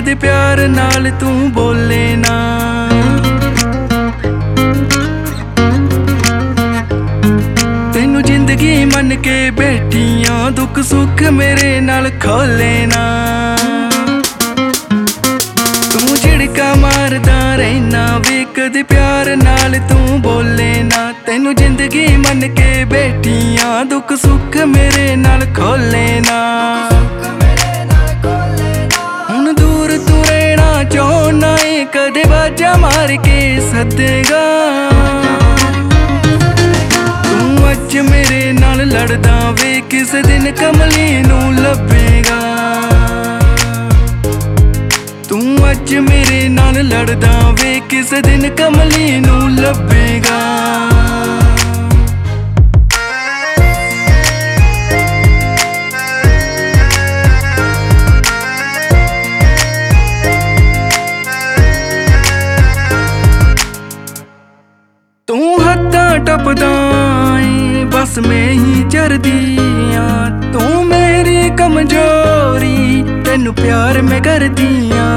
ਕਦੇ ਪਿਆਰ ਨਾਲ ਤੂੰ ਬੋਲੇ ਨਾ। ਤੈਨੂੰ ਜ਼ਿੰਦਗੀ ਮੰਨ ਕੇ ਬੈਠੀਆਂ, ਦੁੱਖ ਸੁੱਖ ਮੇਰੇ ਨਾਲ ਖੋਲੇ ਨਾ। ਤੂੰ ਝਿੜਕਾ ਮਾਰਦਾ ਰਹਿਣਾ ਵੇ, ਕਦੇ ਪਿਆਰ ਨਾਲ ਤੂੰ ਬੋਲੇ ਨਾ। ਤੈਨੂੰ ਜ਼ਿੰਦਗੀ ਮੰਨ ਕੇ ਬੈਠੀਆਂ, ਦੁੱਖ ਸੁੱਖ ਮੇਰੇ ਨਾਲ ਖੋਲੇ ਨਾ। ਹੁਣ ਦੂਰ ਤੂੰ ਰਹਿਣਾ ਚਾਹੁੰਦਾ ਏ, ਕਦੇ ਬਾਜਾ ਮਾਰ ਕੇ ਸੱਦੇਗਾ। ਤੂੰ ਅੱਜ ਮੇਰੇ ਨਾਲ ਲੜਦਾ ਵੇ, ਕਿਸੇ ਦਿਨ ਕਮਲੀ ਨੂੰ ਲੱਭੇਗਾ। ਤੂੰ ਅੱਜ ਮੇਰੇ ਨਾਲ ਲੜਦਾ ਵੇ, ਕਿਸੇ ਦਿਨ ਕਮਲੀ ਨੂੰ ਲੱਭੇਗਾ। ਤੂੰ ਹੱਦਾਂ ਟੱਪਦਾ ਏ, ਬਸ ਮੈਂ ਹੀ ਚਰਦੀਆਂ। ਤੂੰ ਮੇਰੀ ਕਮਜ਼ੋਰੀ, ਤੈਨੂੰ ਪਿਆਰ ਮੈਂ ਕਰਦੀਆਂ।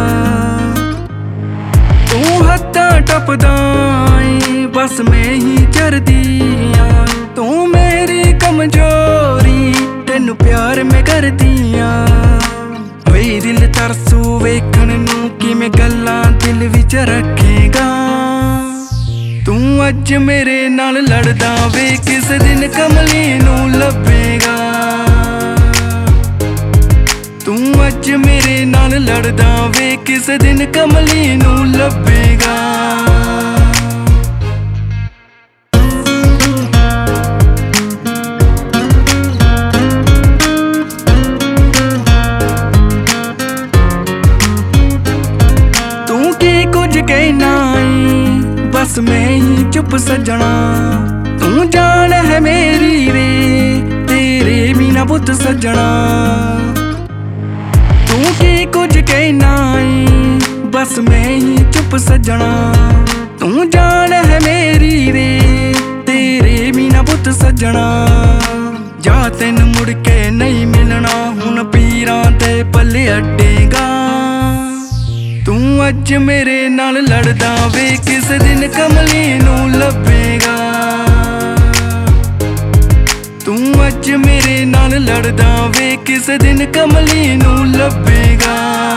ਤੂੰ ਹੱਦਾਂ ਟੱਪਦਾ ਏ, ਬਸ ਮੈਂ ਹੀ ਚਰਦੀਆਂ। ਤੂੰ ਮੇਰੀ ਕਮਜ਼ੋਰੀ, ਤੈਨੂੰ ਪਿਆਰ ਮੈਂ ਕਰਦੀਆਂ। ਵੇ ਦਿਲ ਤਰਸੂ ਵੇਖਣ ਨੂੰ, ਕਿਵੇਂ ਗੱਲਾਂ ਦਿਲ ਵਿੱਚ ਰੱਖੇਗਾ। ਤੂੰ ਅੱਜ ਮੇਰੇ ਨਾਲ ਲੜਦਾ ਵੇ, ਕਿਸੇ ਦਿਨ ਕਮਲੀ ਨੂੰ ਲੱਭੇਗਾ। ਤੂੰ ਅੱਜ ਮੇਰੇ ਨਾਲ ਲੜਦਾ ਵੇ, ਕਿਸੇ ਦਿਨ ਕਮਲੀ ਨੂੰ ਲੱਭੇਗਾ। ਤੂੰ ਕੀ ਕੁਝ ਕਹਿਣਾ ਏ, ਬਸ ਮੈਂ ਹੀ ਚੁੱਪ ਸੱਜਣਾ। ਤੂੰ ਜਾਨ ਹੈ ਮੇਰੀ ਵੇ, ਤੇਰੇ ਬਿਨਾ ਪੁੱਤ ਸੱਜਣਾ। ਤੂੰ ਕੀ ਕੁਝ ਕਹਿਣਾ ਏ, ਬਸ ਮੈਂ ਹੀ ਚੁੱਪ ਸੱਜਣਾ। ਤੂੰ ਜਾਨ ਹੈ ਮੇਰੀ ਵੇ, ਤੇਰੇ ਬਿਨਾ ਪੁੱਤ ਸੱਜਣਾ। ਜਾ ਤੈਨੂੰ ਮੁੜ ਕੇ ਨਹੀਂ ਮਿਲਣਾ, ਹੁਣ ਪੀਰਾਂ ਦੇ ਪੱਲੇ ਅੱਡੇਗਾ। ਤੂੰ ਅੱਜ ਮੇਰੇ ਨਾਲ ਲੜਦਾ ਵੇ, ਕਿਸੇ ਦਿਨ ਕਮਲੀ ਨੂੰ ਲੱਭੇਗਾ। ਤੂੰ ਅੱਜ ਮੇਰੇ ਨਾਲ ਲੜਦਾ ਵੇ, ਕਿਸੇ ਦਿਨ ਕਮਲੀ ਨੂੰ ਲੱਭੇਗਾ।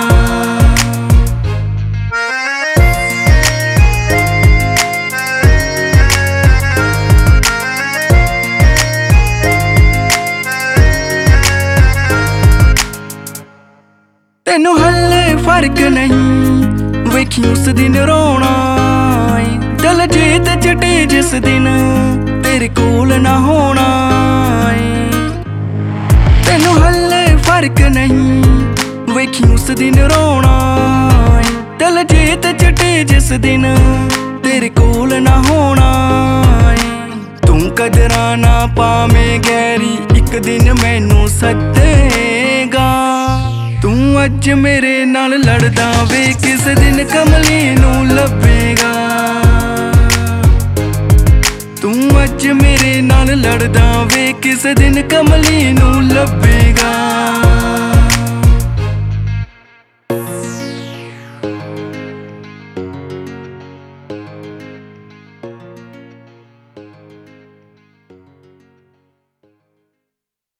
ਤੈਨੂੰ ਹੱਲੇ ਫਰਕ ਨਹੀਂ, ਵੇਖੀ ਉਸ ਦਿਨ ਰੋਣਾ ਏ। ਦਿਲ ਜੀਤ ਚਟੇ ਜਿਸ ਦਿਨ ਤੇਰੇ ਕੋਲ ਨਾ ਹੋਣਾ ਏ। ਤੈਨੂੰ ਹੱਲੇ ਫਰਕ ਨਹੀਂ, ਵੇਖੀ ਉਸ ਦਿਨ ਰੋਣਾ ਏ। ਦਿਲ ਜੀਤ ਚਟੇ ਜਿਸ ਦਿਨ ਤੇਰੇ ਕੋਲ ਨਾ ਹੋਣਾ ਏ। ਤੂੰ ਕਦਰਾਂ ਨਾ ਪਾਵੇਂ ਗੈਰੀ, ਇੱਕ ਦਿਨ ਮੈਨੂੰ ਸੱਦੇਗਾ। ਤੂੰ ਅੱਜ ਮੇਰੇ ਨਾਲ ਲੜਦਾ ਵੇ, ਕਿਸੇ ਦਿਨ ਕਮਲੀ ਨੂੰ ਲੱਭੇਗਾ। ਤੂੰ ਅੱਜ ਮੇਰੇ ਨਾਲ ਲੜਦਾ ਵੇ, ਕਿਸੇ ਦਿਨ ਕਮਲੀ ਨੂੰ ਲੱਭੇਗਾ।